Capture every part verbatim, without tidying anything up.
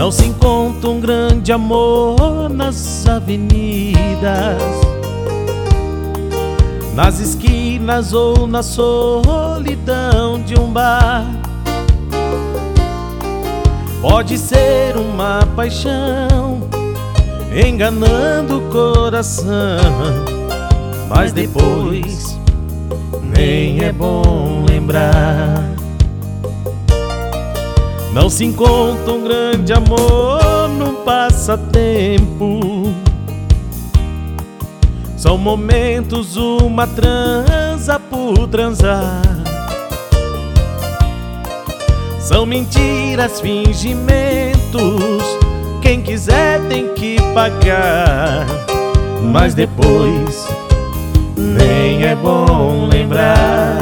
Não se encontra um grande amor nas avenidas, nas esquinas ou na solidão de um bar. Pode ser uma paixão enganando o coração, mas depois nem é bom lembrar. Não se encontra um grande amor num passatempo, são momentos, uma transa por transar. São mentiras, fingimentos, quem quiser tem que pagar, mas depois nem é bom lembrar.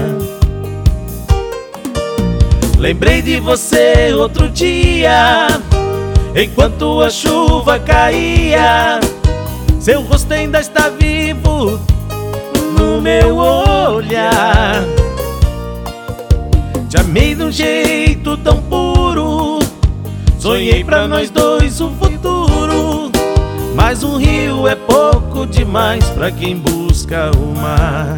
Lembrei de você outro dia, enquanto a chuva caía. Seu rosto ainda está vivo no meu olhar. Te amei de um jeito tão puro, sonhei pra nós dois um futuro. Mas um rio é pouco demais pra quem busca o mar.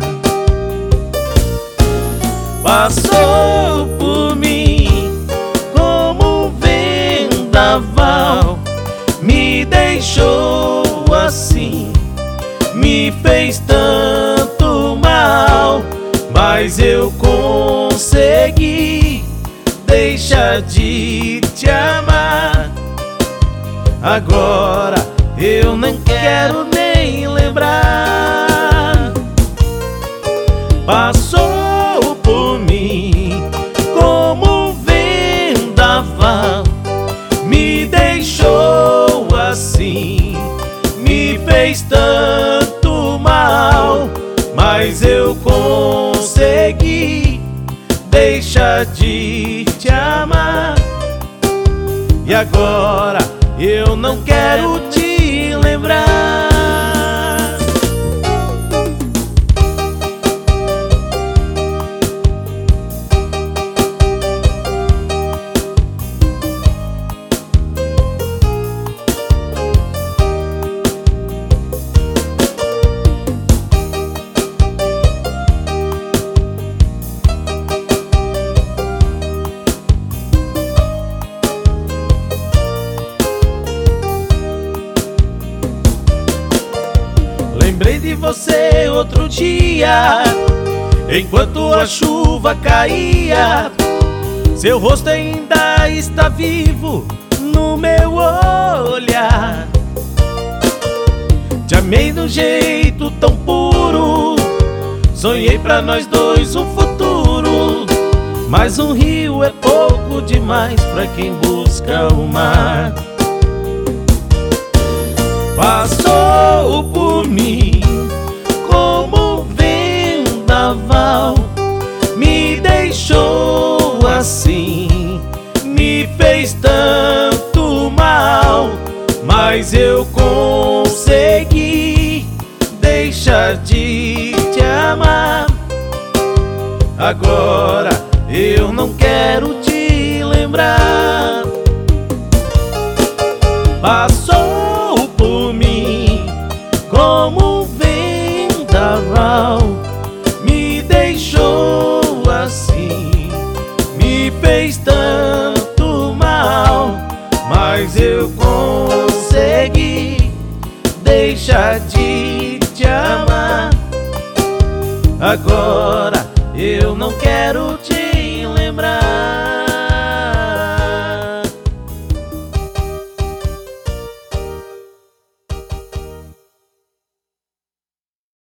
Passou por mim como um vendaval, me deixou assim, me fez tanto mal, mas eu consegui deixar de te amar. Agora eu não quero nem lembrar. Passou por mim como um vendaval, me deixou assim, me fez tanto mal, mas eu consegui deixar de te amar. E agora eu não quero te lembrar. Lembrei de você outro dia, enquanto a chuva caía. Seu rosto ainda está vivo no meu olhar. Te amei de um jeito tão puro, sonhei pra nós dois um futuro. Mas um rio é pouco demais pra quem busca o mar. Passou por mim como um vendaval, me deixou assim, me fez tanto mal, mas eu consegui deixar de te amar. Agora eu não quero te lembrar. Passou por mim como um vendaval, me deixou assim, me fez tanto mal, mas eu consegui deixar de te amar. Agora eu não quero te lembrar.